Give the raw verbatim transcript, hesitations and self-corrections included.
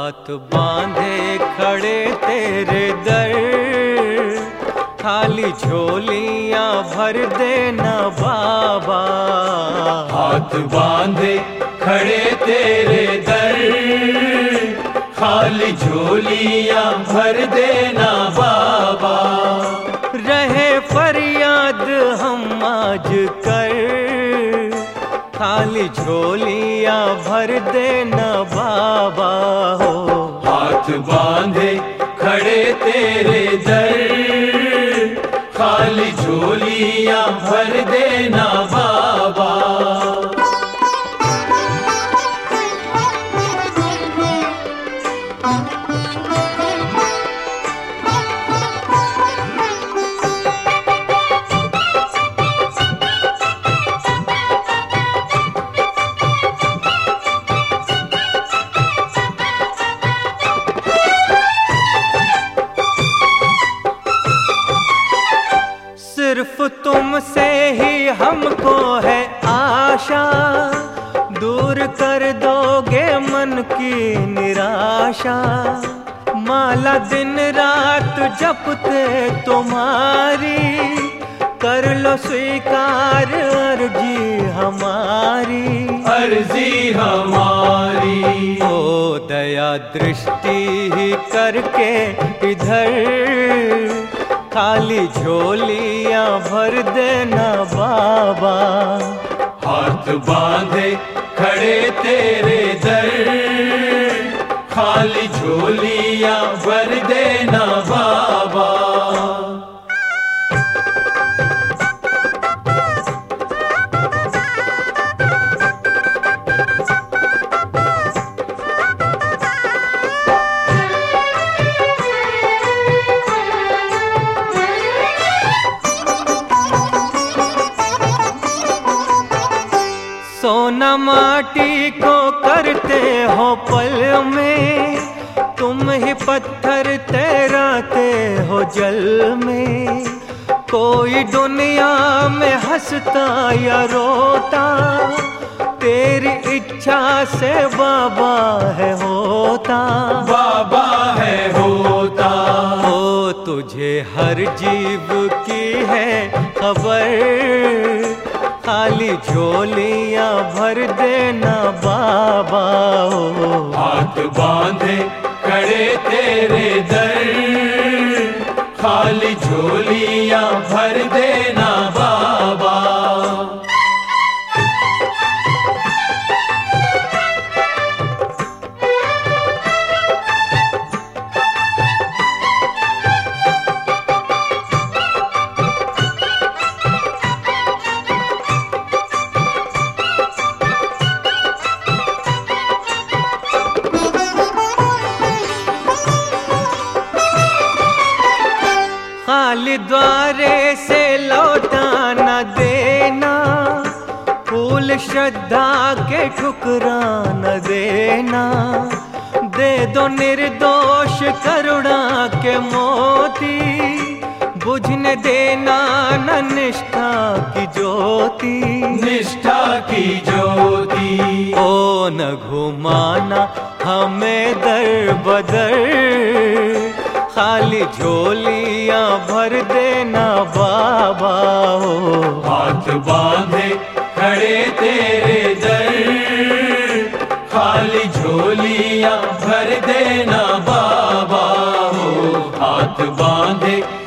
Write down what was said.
हाथ बांधे खड़े तेरे दर, खाली झोलियां भर देना बाबा। हाथ बांधे खड़े तेरे दर, खाली झोलियां भर देना बाबा। रहे फरियाद हम आज कर, खाली झोलियां भर देना बाबा हो। हाथ बांधे खड़े तेरे दर, खाली झोलियां भर देना बाबा। सिर्फ तुमसे ही हमको है आशा, दूर कर दोगे मन की निराशा। माला दिन रात जपते तुम्हारी, कर लो स्वीकार अर्जी हमारी। अर्जी हमारी ओ दया दृष्टि ही करके इधर, खाली झोलियां भर देना बाबा। हाथ बांधे खड़े तेरे दर, खाली झोलियां भर देना बाबा। सोना माटी को करते हो पल में, तुम ही पत्थर तैराते हो जल में। कोई दुनिया में हंसता या रोता, तेरी इच्छा से बाबा है होता। बाबा है होता ओ तुझे हर जीव की है खबर, खाली झोलियां भर देना बाबा हो। हाथ बांधे खड़े तेरे दर, खाली झोलियां भर देना बाबा। खाली द्वारे से लौटा न देना, फूल श्रद्धा के ठुकरा न देना। दे दो निर्दोष करुणा के मोती, बुझने देना न निष्ठा की ज्योति। निष्ठा की ज्योति ओ न घुमाना हमें दर बदर, खाली झोलियां भर देना बाबा हो। हाथ बांधे खड़े तेरे दर, खाली झोलियां भर देना बाबा हो। हाथ बांधे